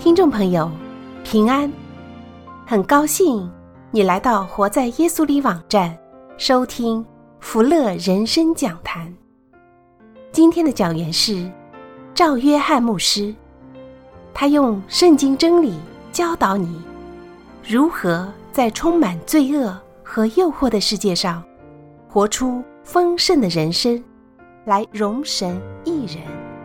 听众朋友，平安，很高兴你来到活在耶稣里网站收听福乐人生讲坛。今天的讲员是赵约翰牧师，他用圣经真理教导你如何在充满罪恶和诱惑的世界上活出丰盛的人生，来荣神益人。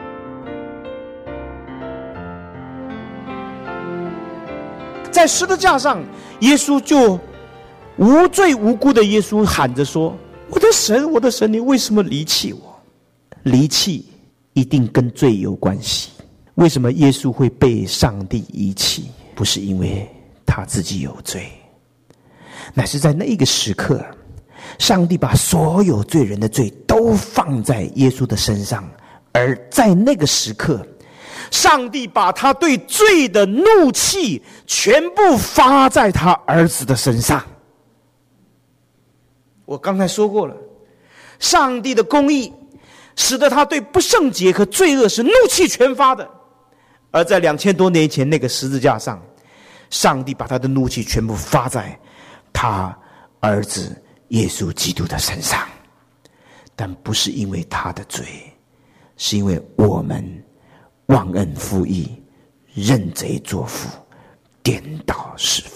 在十字架上，耶稣就无罪无辜的耶稣喊着说：我的神，我的神，你为什么离弃我？离弃一定跟罪有关系。为什么耶稣会被上帝遗弃？不是因为他自己有罪，乃是在那一个时刻，上帝把所有罪人的罪都放在耶稣的身上，而在那个时刻，上帝把他对罪的怒气全部发在他儿子的身上。我刚才说过了，上帝的公义使得他对不圣洁和罪恶是怒气全发的，而在2000多年前那个十字架上，上帝把他的怒气全部发在他儿子耶稣基督的身上。但不是因为他的罪，是因为我们忘恩负义，认贼作父，颠倒是非。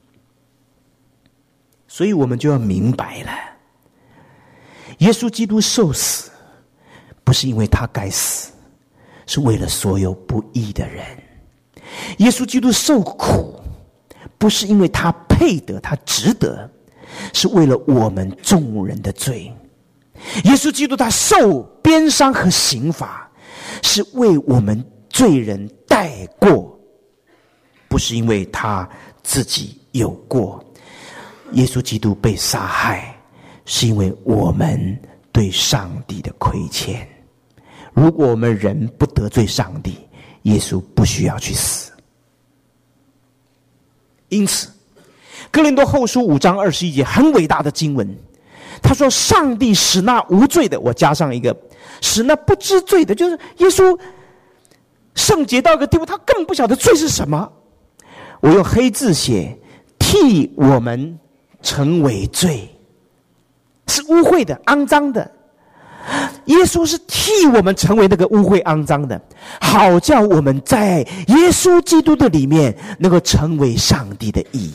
所以我们就要明白了，耶稣基督受死不是因为他该死，是为了所有不义的人。耶稣基督受苦不是因为他配得，他值得，是为了我们众人的罪。耶稣基督他受鞭伤和刑罚，是为我们罪人代过，不是因为他自己有过。耶稣基督被杀害，是因为我们对上帝的亏欠。如果我们人不得罪上帝，耶稣不需要去死。因此哥林多后书5章21节很伟大的经文，他说上帝使那无罪的，我加上一个使那不知罪的，就是耶稣圣洁到一个地步，他根本不晓得罪是什么。我用黑字写，替我们成为罪，是污秽的、肮脏的。耶稣是替我们成为那个污秽肮脏的，好叫我们在耶稣基督的里面能够成为上帝的义。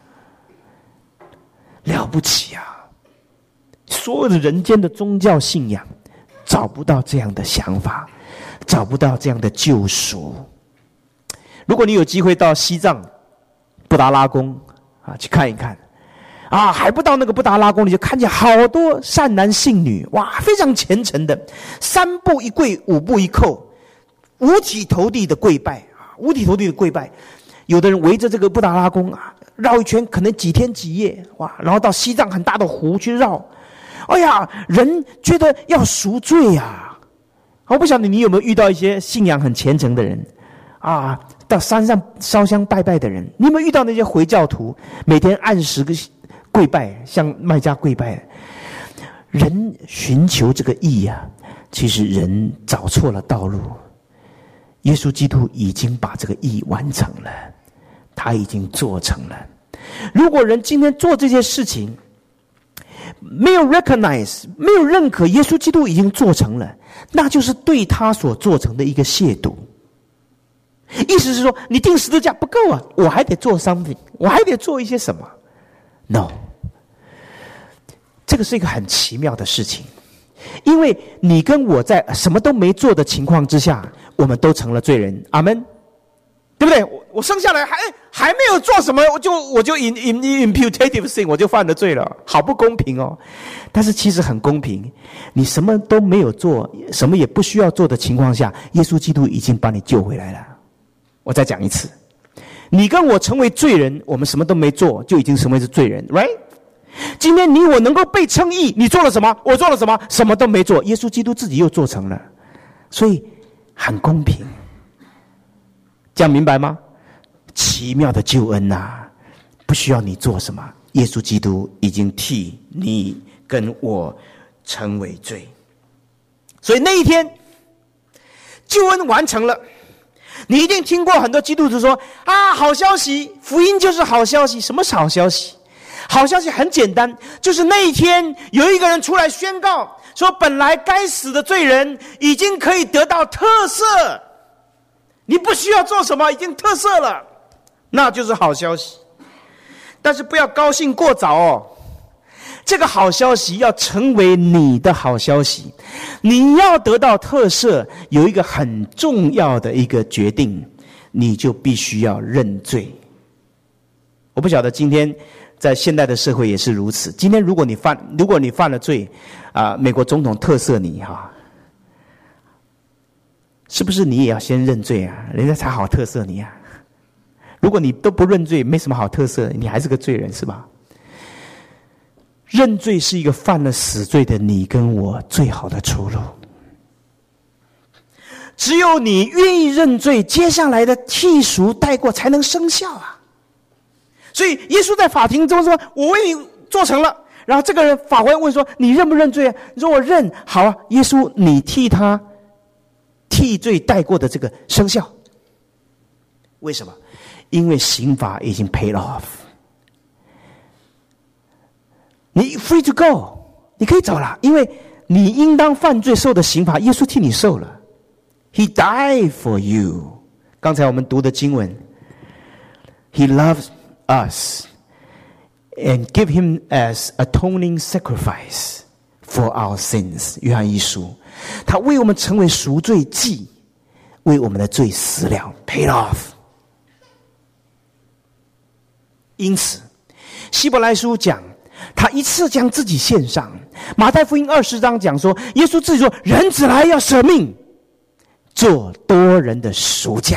了不起啊！所有的人间的宗教信仰找不到这样的想法，找不到这样的救赎。如果你有机会到西藏布达拉宫去看一看还不到那个布达拉宫，你就看见好多善男信女，哇，非常虔诚的，3步一跪5步一叩，五体投地的跪拜，五体投地的跪拜。有的人围着这个布达拉宫绕一圈，可能几天几夜，哇，然后到西藏很大的湖去绕。哎呀，人觉得要赎罪啊！我不晓得你有没有遇到一些信仰很虔诚的人到山上烧香拜拜的人，你有没有遇到那些回教徒每天按时个跪拜，像麦加跪拜？人寻求这个义其实人找错了道路。耶稣基督已经把这个义完成了，他已经做成了。如果人今天做这些事情没有 recognize， 没有认可耶稣基督已经做成了，那就是对他所做成的一个亵渎。意思是说，你钉十字架不够我还得做 something， 我还得做一些什么。 No， 这个是一个很奇妙的事情，因为你跟我在什么都没做的情况之下，我们都成了罪人。阿们，对不对？我生下来还没有做什么，我就 imputative sin， 我就犯了罪了，好不公平哦。但是其实很公平，你什么都没有做，什么也不需要做的情况下，耶稣基督已经把你救回来了。我再讲一次，你跟我成为罪人，我们什么都没做就已经成为是罪人 right？ 今天你我能够被称义，你做了什么？我做了什么？什么都没做，耶稣基督自己又做成了，所以很公平。这样明白吗？奇妙的救恩不需要你做什么，耶稣基督已经替你跟我成为罪。所以那一天救恩完成了， 你一定听过很多基督徒说啊，好消息，福音就是好消息。什么是好消息？好消息很简单，就是那一天有一个人出来宣告说，本来该死的罪人已经可以得到特赦，你不需要做什么，已经特赦了，那就是好消息。但是不要高兴过早哦，这个好消息要成为你的好消息，你要得到特赦，有一个很重要的一个决定，你就必须要认罪。我不晓得今天在现代的社会也是如此。今天如果你犯了罪美国总统特赦你是不是你也要先认罪啊？人家才好特赦你啊。如果你都不认罪，没什么好特赦，你还是个罪人，是吧？认罪是一个犯了死罪的你跟我最好的出路。只有你愿意认罪，接下来的替赎带过才能生效啊。所以耶稣在法庭中说，我为你做成了。然后这个人法官问说，你认不认罪啊？你说我认。好啊，耶稣你替他替罪带过的这个生效。为什么？因为刑罚已经 paid off， 你 free to go， 你可以走了，因为你应当犯罪受的刑罚，耶稣替你受了。He died for you。 刚才我们读的经文 He loves us and give him as atoning sacrifice for our sins。 约翰一书，他为我们成为赎罪祭，为我们的罪死了， paid off。因此希伯来书讲他一次将自己献上。马太福音20章讲说，耶稣自己说，人子来要舍命做多人的赎价。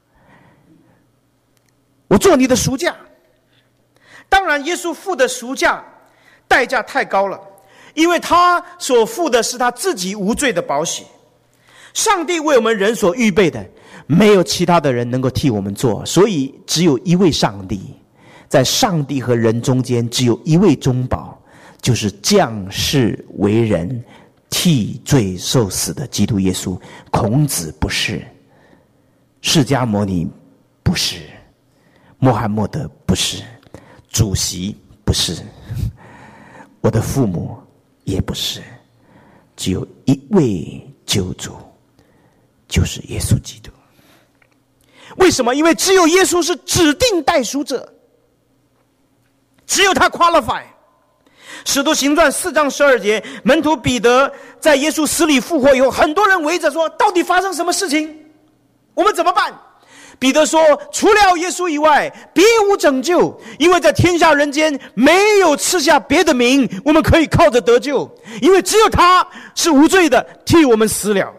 我做你的赎价。当然耶稣付的赎价代价太高了，因为他所付的是他自己无罪的宝血。上帝为我们人所预备的，没有其他的人能够替我们做，所以只有一位上帝。在上帝和人中间只有一位中保，就是降世为人替罪受死的基督耶稣。孔子不是，释迦牟尼不是，穆罕默德不是，主席不是，我的父母也不是，只有一位救主，就是耶稣基督。为什么？因为只有耶稣是指定代赎者，只有他 qualify。 使徒行传4章12节，门徒彼得在耶稣死里复活以后，很多人围着说，到底发生什么事情？我们怎么办？彼得说，除了耶稣以外别无拯救，因为在天下人间没有赐下别的名，我们可以靠着得救，因为只有他是无罪的，替我们死了。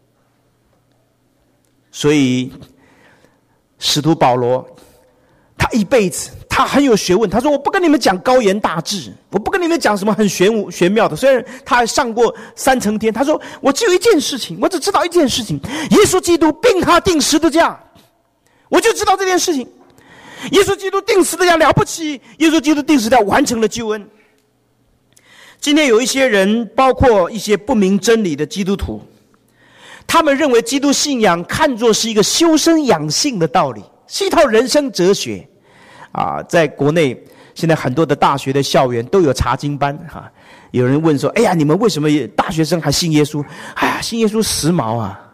所以使徒保罗他一辈子他很有学问，他说我不跟你们讲高言大志，我不跟你们讲什么很玄妙的，虽然他还上过3层天，他说我只有一件事情，我只知道一件事情，耶稣基督并他定十字架，我就知道这件事情。耶稣基督定十字架了不起，耶稣基督定十字架完成了救恩。今天有一些人，包括一些不明真理的基督徒，他们认为基督信仰看作是一个修身养性的道理，是一套人生哲学在国内现在很多的大学的校园都有查经班有人问说，哎呀，你们为什么大学生还信耶稣？哎呀，信耶稣时髦啊。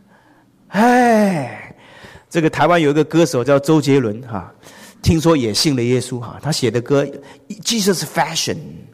这个台湾有一个歌手叫周杰伦听说也信了耶稣他写的歌 Jesus Fashion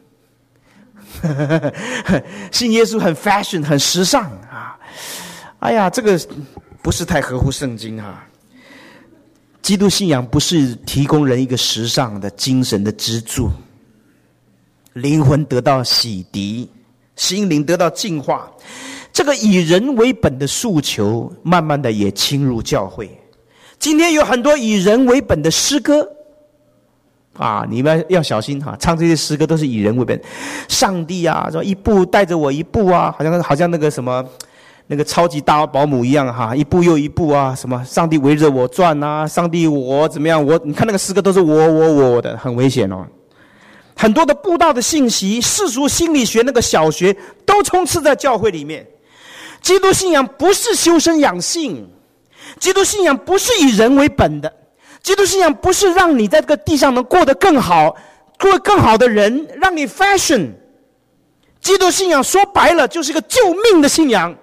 信耶稣很 fashion 很时尚哎呀，这个不是太合乎圣经基督信仰不是提供人一个时尚的精神的支柱，灵魂得到洗涤，心灵得到净化，这个以人为本的诉求慢慢的也侵入教会。今天有很多以人为本的诗歌你们要小心唱这些诗歌都是以人为本，上帝说一步带着我一步好像那个什么那个超级大保姆一样一步又一步什么上帝围着我转上帝我怎么样，你看那个诗歌都是我的，很危险很多的布道的信息，世俗心理学那个小学都充斥在教会里面。基督信仰不是修身养性， 基督信仰不是以人为本的，基督信仰不是让你在这个地上能过得更好，做更好的人，让你 fashion。 基督信仰说白了就是一个救命的信仰，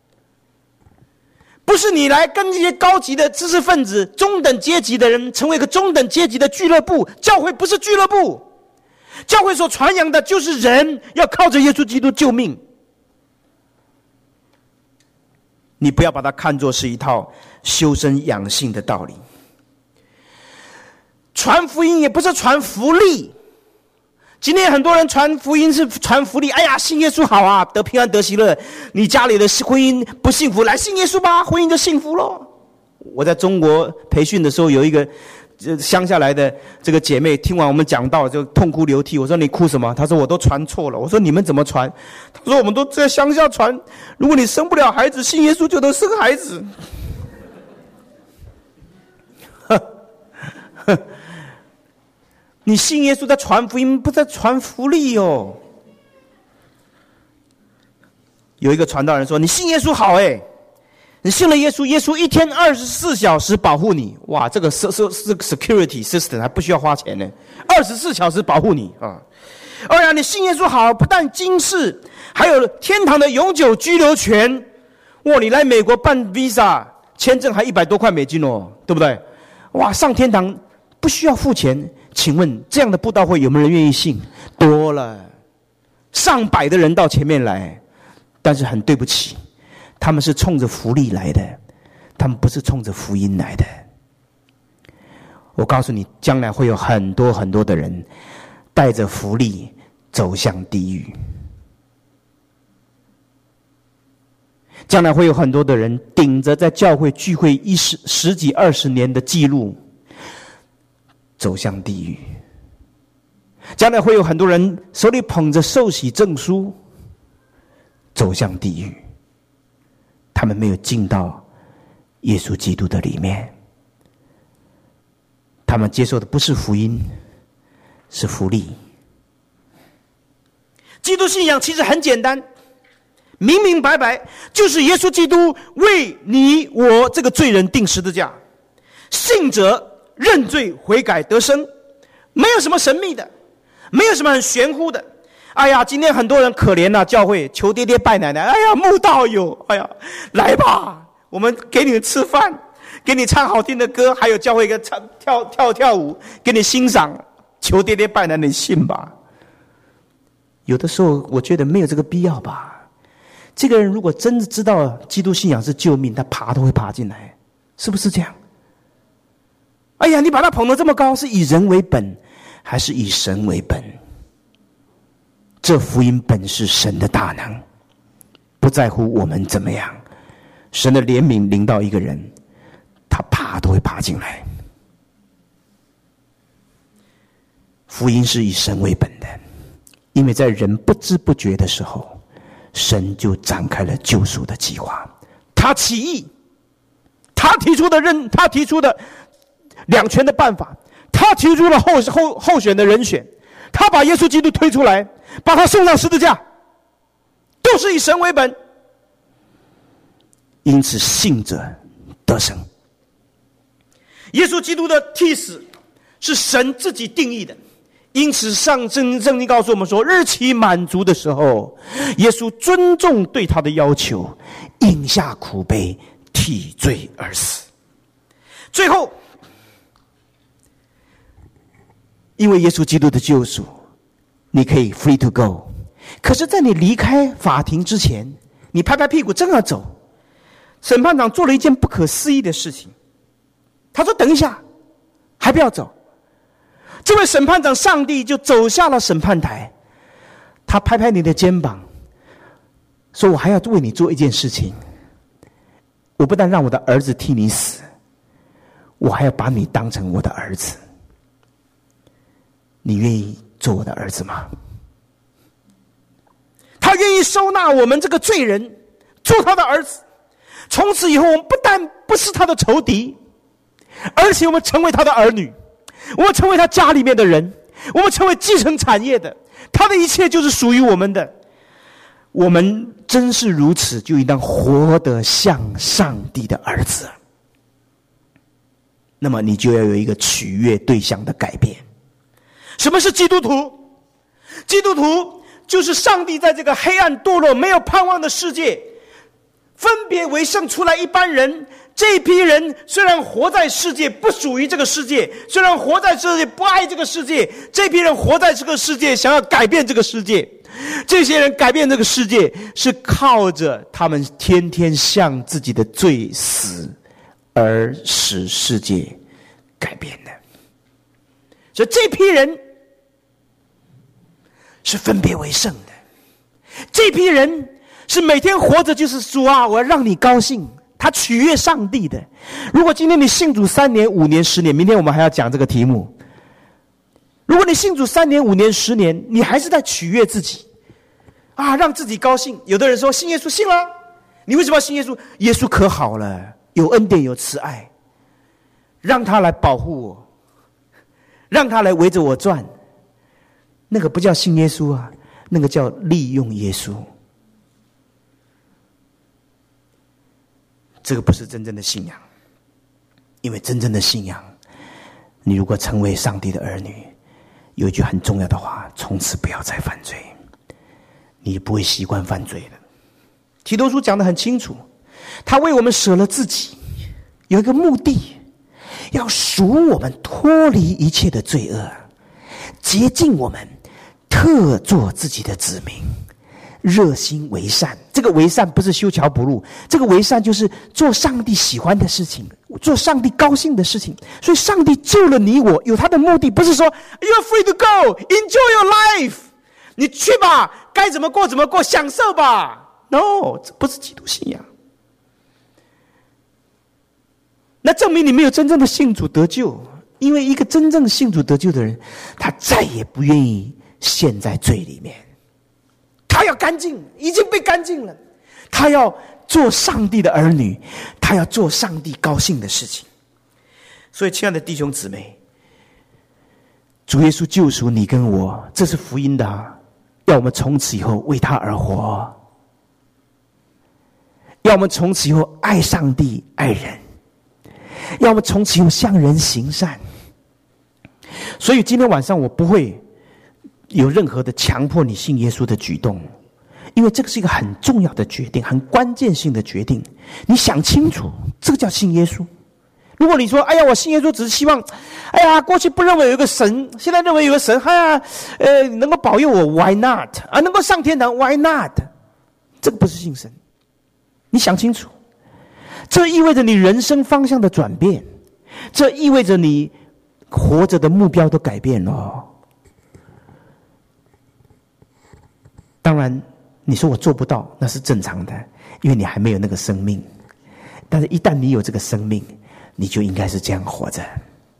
不是你来跟这些高级的知识分子、中等阶级的人成为一个中等阶级的俱乐部。教会不是俱乐部，教会所传扬的就是人要靠着耶稣基督救命。你不要把它看作是一套修身养性的道理。传福音也不是传福利。今天很多人传福音是传福利，哎呀，信耶稣好啊，得平安得喜乐。你家里的婚姻不幸福，来信耶稣吧，婚姻就幸福了。我在中国培训的时候，有一个乡下来的这个姐妹，听完我们讲道就痛哭流涕。我说你哭什么？她说我都传错了。我说你们怎么传？她说我们都在乡下传，如果你生不了孩子，信耶稣就能生孩子。你信耶稣在传福音，不在传福利哦。有一个传道人说：“你信耶稣好哎，你信了耶稣，耶稣一天24小时保护你。哇，这个是 security system 还不需要花钱呢，24小时保护你啊！哎呀，你信耶稣好，不但今世，还有天堂的永久居留权。哇，你来美国办 visa 签证还100多块美金哦，对不对？哇，上天堂不需要付钱。”请问这样的布道会有没有人愿意信？多了，上百的人到前面来，但是很对不起，他们是冲着福利来的，他们不是冲着福音来的。我告诉你，将来会有很多很多的人带着福利走向地狱，将来会有很多的人顶着在教会聚会十几20年的记录走向地狱，将来会有很多人手里捧着受洗证书走向地狱，他们没有进到耶稣基督的里面，他们接受的不是福音，是福利。基督信仰其实很简单，明明白白，就是耶稣基督为你我这个罪人定十字架，信者认罪悔改得生，没有什么神秘的，没有什么很玄乎的。哎呀，今天很多人可怜啊，教会求爹爹拜奶奶，哎呀，慕道友，哎呀，来吧，我们给你吃饭，给你唱好听的歌，还有教会一个跳舞给你欣赏，求爹爹拜奶奶，你信吧？有的时候我觉得没有这个必要吧。这个人如果真的知道基督信仰是救命，他爬都会爬进来，是不是这样？哎呀，你把他捧得这么高，是以人为本还是以神为本？这福音本是神的大能，不在乎我们怎么样，神的怜悯临到一个人，他爬都会爬进来。福音是以神为本的，因为在人不知不觉的时候，神就展开了救赎的计划。他起义，他提出的两全的办法，他提出了候选的人选，他把耶稣基督推出来，把他送上十字架，都是以神为本。因此信者得生。耶稣基督的替死是神自己定义的，因此圣经告诉我们说，日期满足的时候，耶稣尊重对他的要求，饮下苦杯，替罪而死。最后因为耶稣基督的救赎，你可以 free to go。 可是在你离开法庭之前，你拍拍屁股正要走，审判长做了一件不可思议的事情，他说等一下，还不要走。这位审判长上帝就走下了审判台，他拍拍你的肩膀，说我还要为你做一件事情，我不但让我的儿子替你死，我还要把你当成我的儿子，你愿意做我的儿子吗？他愿意收纳我们这个罪人做他的儿子，从此以后我们不但不是他的仇敌，而且我们成为他的儿女，我们成为他家里面的人，我们成为继承产业的，他的一切就是属于我们的。我们真是如此，就应当活得像上帝的儿子。 那么你就要有一个取悦对象的改变。什么是基督徒？基督徒就是上帝在这个黑暗堕落没有盼望的世界分别为圣出来一般人，这一批人虽然活在世界不属于这个世界，虽然活在世界不爱这个世界，这批人活在这个世界想要改变这个世界。这些人改变这个世界是靠着他们天天向自己的罪死而使世界改变的。所以这批人是分别为圣的，这批人是每天活着就是主啊，我要让你高兴，他取悦上帝的。如果今天你信主3年、5年、10年，明天我们还要讲这个题目。如果你信主3年、5年、10年，你还是在取悦自己啊，让自己高兴。有的人说信耶稣，信了，你为什么要信耶稣？耶稣可好了，有恩典有慈爱，让他来保护我，让他来围着我转。那个不叫信耶稣啊，那个叫利用耶稣。这个不是真正的信仰。因为真正的信仰，你如果成为上帝的儿女，有一句很重要的话，从此不要再犯罪，你就不会习惯犯罪了。提多书讲得很清楚，他为我们舍了自己，有一个目的，要赎我们脱离一切的罪恶，洁净我们，特作自己的子民，热心为善。这个为善不是修桥补路，这个为善就是做上帝喜欢的事情，做上帝高兴的事情。所以上帝救了你我，有他的目的，不是说 You're free to go, enjoy your life， 你去吧，该怎么过怎么过，享受吧。No， 这不是基督信仰。那证明你没有真正的信主得救，因为一个真正信主得救的人，他再也不愿意陷在罪里面，他要干净，已经被干净了，他要做上帝的儿女，他要做上帝高兴的事情。所以亲爱的弟兄姊妹，主耶稣救赎你跟我，这是福音的啊，要我们从此以后为他而活，要我们从此以后爱上帝爱人，要我们从此以后向人行善。所以今天晚上我不会有任何的强迫你信耶稣的举动，因为这个是一个很重要的决定，很关键性的决定。你想清楚，这个叫信耶稣。如果你说哎呀我信耶稣只是希望，哎呀过去不认为有一个神，现在认为有个神，哎呀能够保佑我 why not 啊，能够上天堂 why not， 这个不是信神。你想清楚，这意味着你人生方向的转变，这意味着你活着的目标都改变了。当然你说我做不到，那是正常的，因为你还没有那个生命。但是一旦你有这个生命，你就应该是这样活着。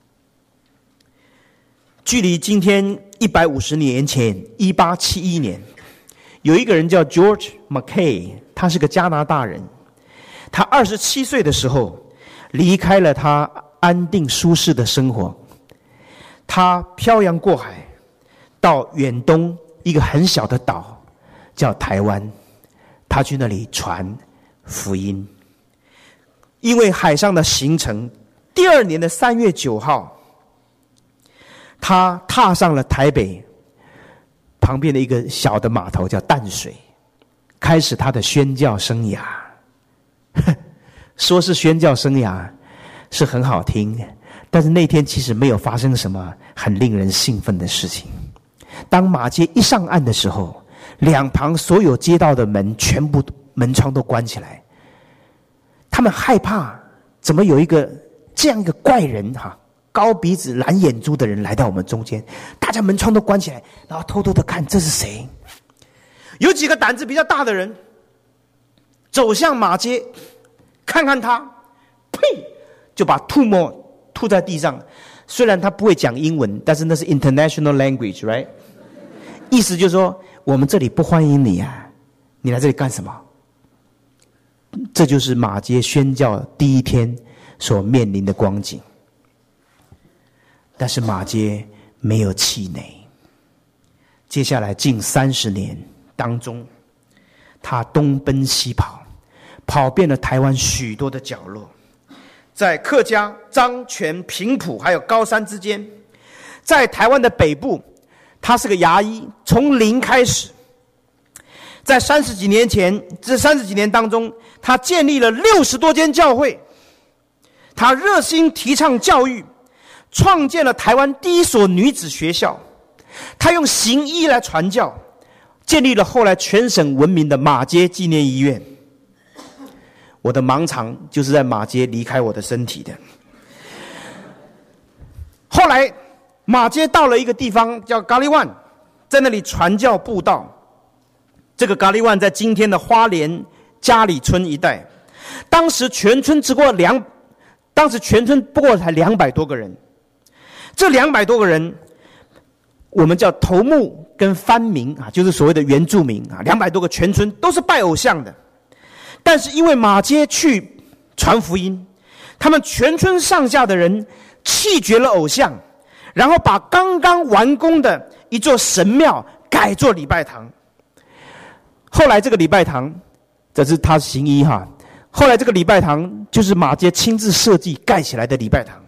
距离今天150年前1871年，有一个人叫 George Mackay， 他是个加拿大人。他27岁的时候离开了他安定舒适的生活，他漂洋过海到远东一个很小的岛叫台湾，他去那里传福音。因为海上的行程，第2年的3月9号，他踏上了台北旁边的一个小的码头叫淡水，开始他的宣教生涯。说是宣教生涯是很好听，但是那天其实没有发生什么很令人兴奋的事情。当马街一上岸的时候，两旁所有街道的门全部门窗都关起来，他们害怕怎么有一个这样一个怪人高鼻子蓝眼珠的人来到我们中间，大家门窗都关起来，然后偷偷的看这是谁。有几个胆子比较大的人走向马街，看看他，呸，就把吐沫吐在地上。虽然他不会讲英文，但是那是 international language right， 意思就是说我们这里不欢迎你啊，你来这里干什么？这就是马街宣教第1天所面临的光景。但是马街没有气馁，接下来近30年当中，他东奔西跑，跑遍了台湾许多的角落， 在客家、漳泉、平埔还有高山之间，在台湾的北部，他是个牙医，从零开始。在30几年前，这30几年当中，他建立了60多间教会，他热心提倡教育，创建了台湾第一所女子学校，他用行医来传教，建立了后来全省闻名的马偕纪念医院。我的盲肠就是在马偕离开我的身体的。后来马偕到了一个地方叫咖喱湾，在那里传教布道。这个咖喱湾在今天的花莲嘉里村一带，当时全村不过才200多个人。这200多个人，我们叫头目跟番民啊，就是所谓的原住民啊，200多个全村都是拜偶像的。但是因为马偕去传福音，他们全村上下的人弃绝了偶像，然后把刚刚完工的一座神庙改做礼拜堂。后来这个礼拜堂，这是他行医哈。后来这个礼拜堂就是马偕亲自设计盖起来的礼拜堂。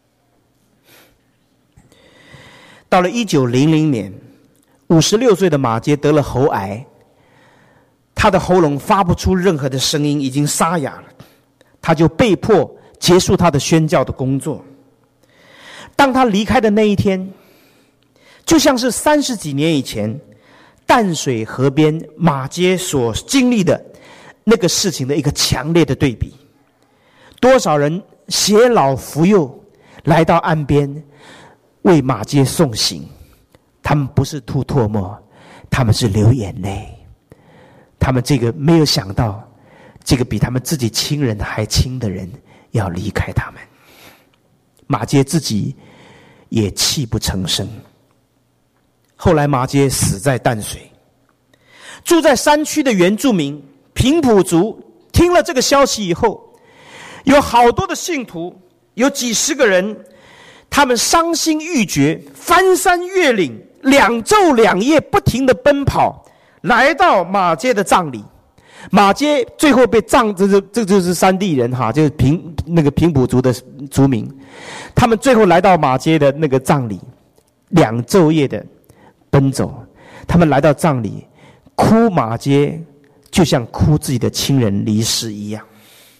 到了1900年，56岁的马偕得了喉癌，他的喉咙发不出任何的声音，已经沙哑了，他就被迫结束他的宣教的工作。当他离开的那一天，就像是30几年以前淡水河边马偕所经历的那个事情的一个强烈的对比。多少人携老扶幼来到岸边为马偕送行，他们不是吐唾沫，他们是流眼泪。他们这个没有想到，这个比他们自己亲人还亲的人要离开他们。马偕自己也泣不成声。后来马偕死在淡水。住在山区的原住民平埔族听了这个消息以后，有好多的信徒，有几十个人，他们伤心欲绝，翻山越岭，2昼2夜不停地奔跑，来到马偕的葬礼。马偕最后被葬，这就是山地人哈，就是平埔族的族民，他们最后来到马偕的那个葬礼，2昼夜的奔走，他们来到葬礼，哭马偕就像哭自己的亲人离世一样。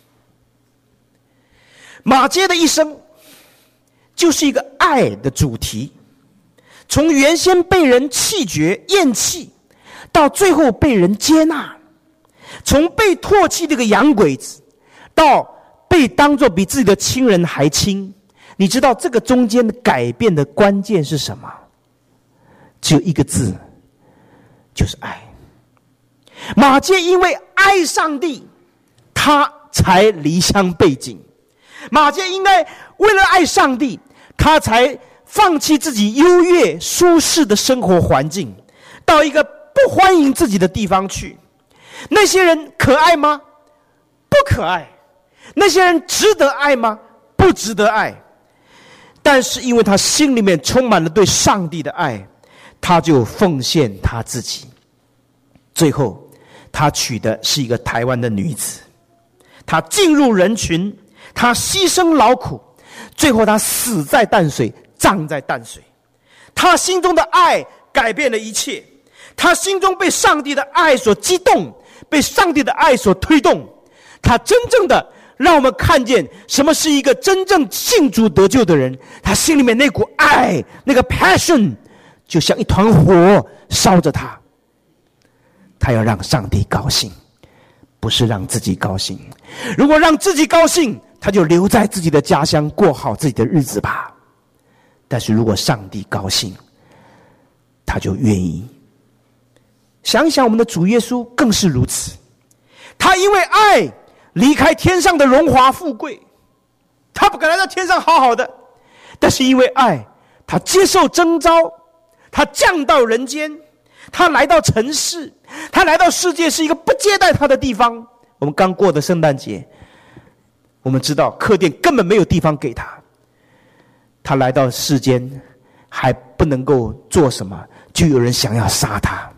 马偕的一生就是一个爱的主题，从原先被人弃绝厌弃，到最后被人接纳，从被唾弃这个洋鬼子，到被当作比自己的亲人还亲。你知道这个中间的改变的关键是什么？只有一个字，就是爱。马偕因为爱上帝，他才离乡背井。马偕应该为了爱上帝，他才放弃自己优越舒适的生活环境，到一个不欢迎自己的地方去。那些人可爱吗？不可爱。那些人值得爱吗？不值得爱。但是因为他心里面充满了对上帝的爱，他就奉献他自己。最后他娶的是一个台湾的女子，他进入人群，他牺牲劳苦，最后他死在淡水，葬在淡水。他心中的爱改变了一切，他心中被上帝的爱所激动，被上帝的爱所推动，他真正的让我们看见什么是一个真正信主得救的人。他心里面那股爱，那个 passion 就像一团火烧着他。他要让上帝高兴，不是让自己高兴。如果让自己高兴，他就留在自己的家乡过好自己的日子吧。但是如果上帝高兴，他就愿意。想一想我们的主耶稣更是如此，他因为爱离开天上的荣华富贵，他本来在天上好好的，但是因为爱，他接受征召，他降到人间，他来到城市，他来到世界是一个不接待他的地方。我们刚过的圣诞节，我们知道客店根本没有地方给他，他来到世间还不能够做什么，就有人想要杀他，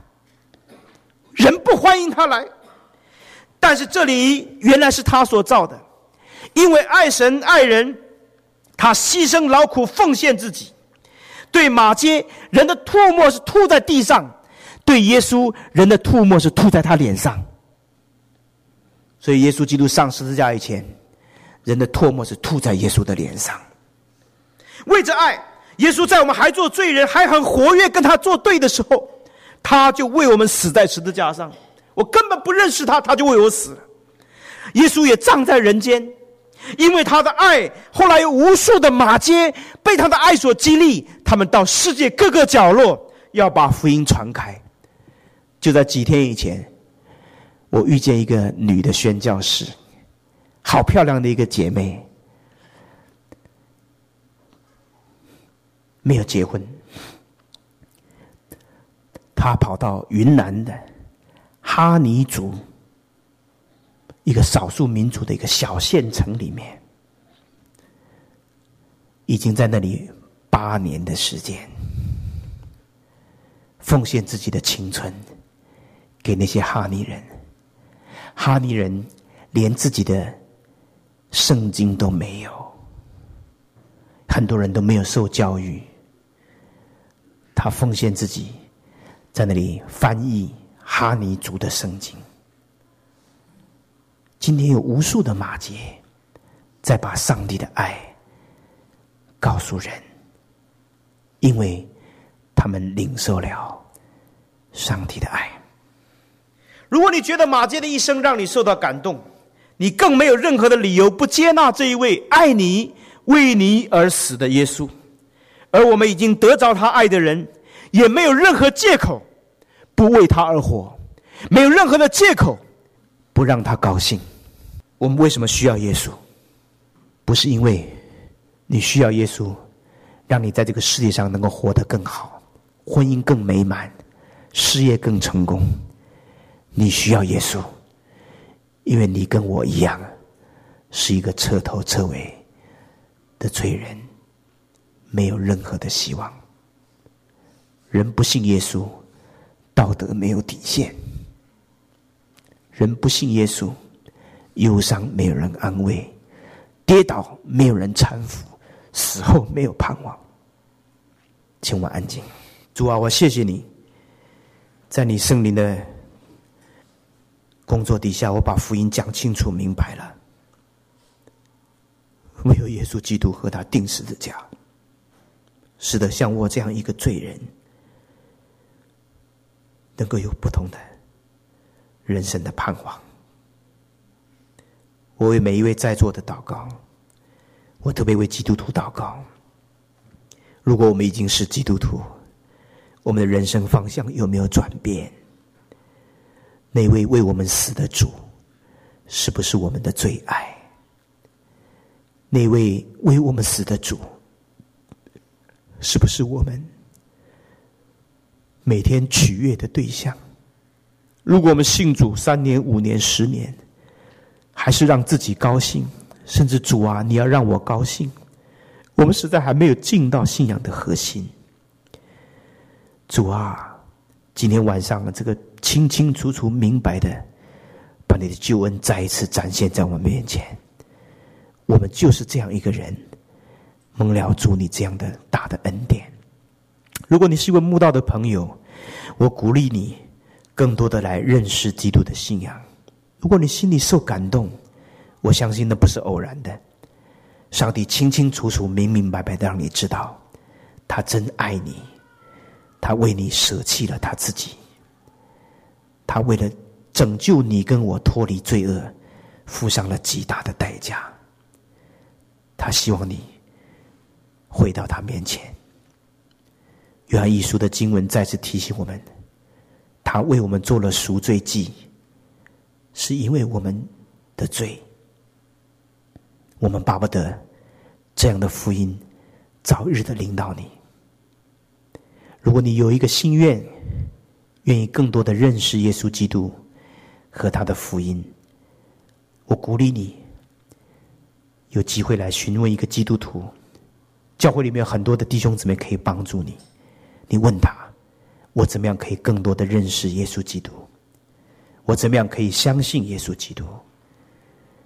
人不欢迎他来。但是这里原来是他所造的， 因为爱神爱人，他牺牲劳苦奉献自己。对马街，人的唾沫是吐在地上，对耶稣，人的唾沫是吐在他脸上。所以耶稣基督上十字架以前，人的唾沫是吐在耶稣的脸上。为着爱，耶稣在我们还做罪人，还很活跃跟他作对的时候，他就为我们死在十字架上。我根本不认识他，他就为我死了。耶稣也葬在人间，因为他的爱，后来有无数的马街被他的爱所激励，他们到世界各个角落要把福音传开。就在几天以前，我遇见一个女的宣教士，好漂亮的一个姐妹，没有结婚，她跑到云南的哈尼族一个少数民族的一个小县城里面，已经在那里8年的时间，奉献自己的青春给那些哈尼人。哈尼人连自己的圣经都没有，很多人都没有受教育，他奉献自己在那里翻译哈尼族的圣经。今天有无数的马街在把上帝的爱告诉人，因为他们领受了上帝的爱。如果你觉得马街的一生让你受到感动，你更没有任何的理由不接纳这一位爱你、为你而死的耶稣。而我们已经得着他爱的人，也没有任何借口不为他而活，没有任何的借口不让他高兴。我们为什么需要耶稣？不是因为你需要耶稣让你在这个世界上能够活得更好，婚姻更美满，事业更成功。你需要耶稣，因为你跟我一样是一个彻头彻尾的罪人，没有任何的希望。人不信耶稣，道德没有底线；人不信耶稣，忧伤没有人安慰，跌倒没有人搀扶，死后没有盼望。请我们安静。主啊，我谢谢你，在你圣灵的工作底下，我把福音讲清楚明白了。唯有耶稣基督和他钉十字架，使得像我这样一个罪人能够有不同的人生的盼望。我为每一位在座的祷告，我特别为基督徒祷告。如果我们已经是基督徒，我们的人生方向有没有转变？那位为我们死的主是不是我们的最爱？那位为我们死的主是不是我们每天取悦的对象？如果我们信主3年、5年、10年，还是让自己高兴，甚至主啊，你要让我高兴，我们实在还没有进到信仰的核心。主啊，今天晚上这个清清楚楚明白的把你的救恩再一次展现在我们面前。我们就是这样一个人，蒙了主你这样的大的恩典。如果你是一位慕道的朋友，我鼓励你更多的来认识基督的信仰。如果你心里受感动，我相信那不是偶然的，上帝清清楚楚明明白白的让你知道，他真爱你，他为你舍弃了他自己，他为了拯救你跟我脱离罪恶，付上了极大的代价。他希望你回到他面前。约翰一书的经文再次提醒我们，他为我们做了赎罪祭，是因为我们的罪。我们巴不得这样的福音早日的临到你。如果你有一个心愿，愿意更多的认识耶稣基督和他的福音，我鼓励你有机会来询问一个基督徒，教会里面有很多的弟兄姊妹可以帮助你。你问他，我怎么样可以更多的认识耶稣基督？我怎么样可以相信耶稣基督？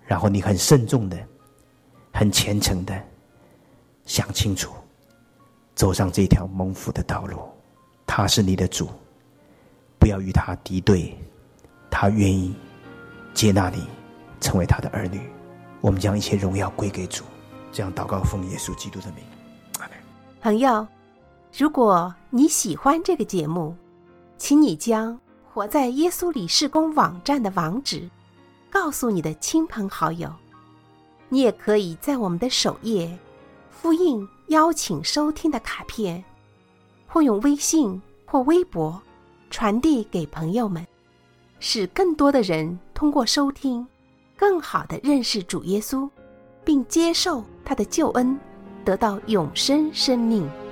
然后你很慎重的、很虔诚的想清楚，走上这条蒙福的道路。他是你的主，不要与他敌对，他愿意接纳你成为他的儿女。我们将一切荣耀归给主。这样祷告，奉耶稣基督的名，阿们。 朋友，如果你喜欢这个节目，请你将活在耶稣里事工网站的网址告诉你的亲朋好友。你也可以在我们的首页复印邀请收听的卡片，或用微信或微博传递给朋友们，使更多的人通过收听更好地认识主耶稣，并接受他的救恩，得到永生生命。